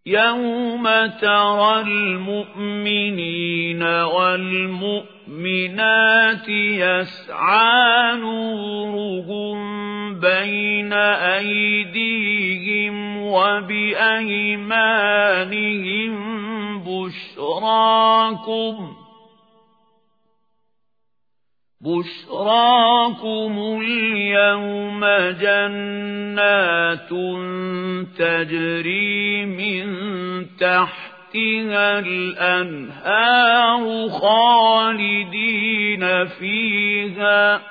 يوم ترى المؤمنين والمؤمنات يسعى نورهم بين أيديهم وبأيمانهم بشراكم اليوم جنات تجري من تحتها الأنهار خالدين فيها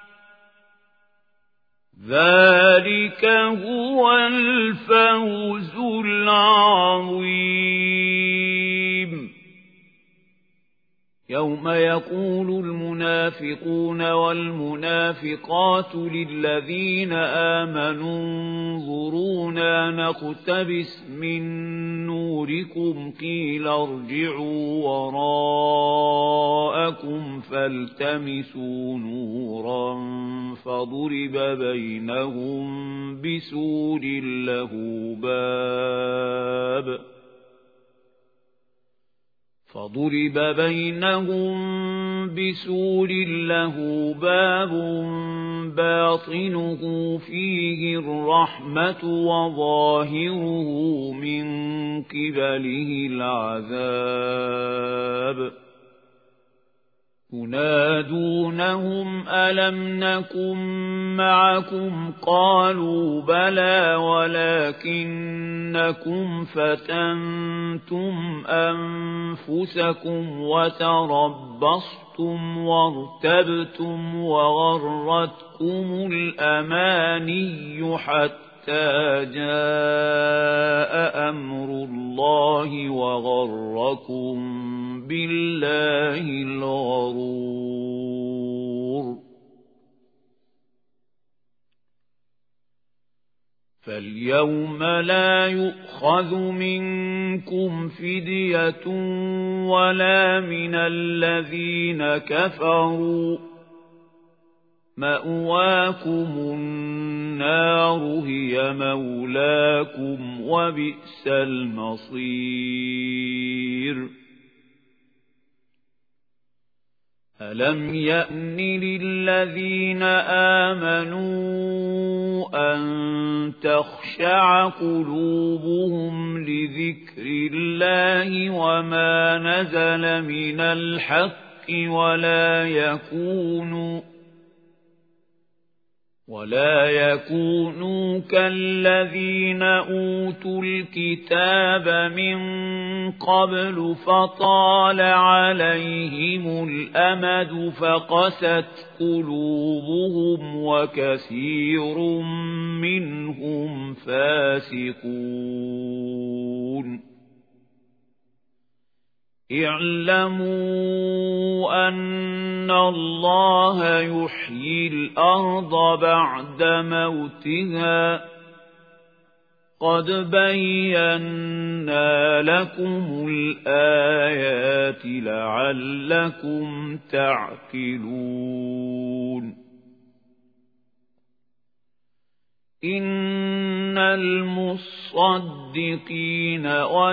ذلك هو الفوز العظيم يوم يقول المنافقون والمنافقات للذين آمنوا انظرونا نقتبس من نوركم قيل ارجعوا وراءكم فالتمسوا نورا فضرب بينهم بسور له باب باطنه فيه الرحمة وظاهره من قبله العذاب ينادونهم ألم نكن معكم قالوا بلى ولكنكم فتنتم أنفسكم وتربصتم وارتبتم وغرتكم الأماني حتى جاء أمر الله وغركم بالله الغرور فاليوم لا يؤخذ منكم فدية ولا من الذين كفروا مأواكم النار هي مولاكم وبئس المصير ألم يأن للذين آمنوا أن تخشع قلوبهم لذكر الله وما نزل من الحق ولا يكونوا كالذين أوتوا الكتاب من قبل فطال عليهم الأمد فقست قلوبهم وكثير منهم فاسقون اعلموا أن الله يحيي الأرض بعد موتها قد بينا لكم الآيات لعلكم تعقلون إن المصدقين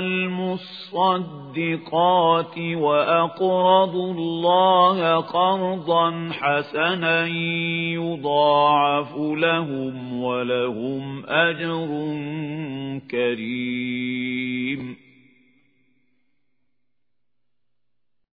والمصدقات وأقرضوا الله قرضا حسنا يضاعف لهم ولهم أجر كريم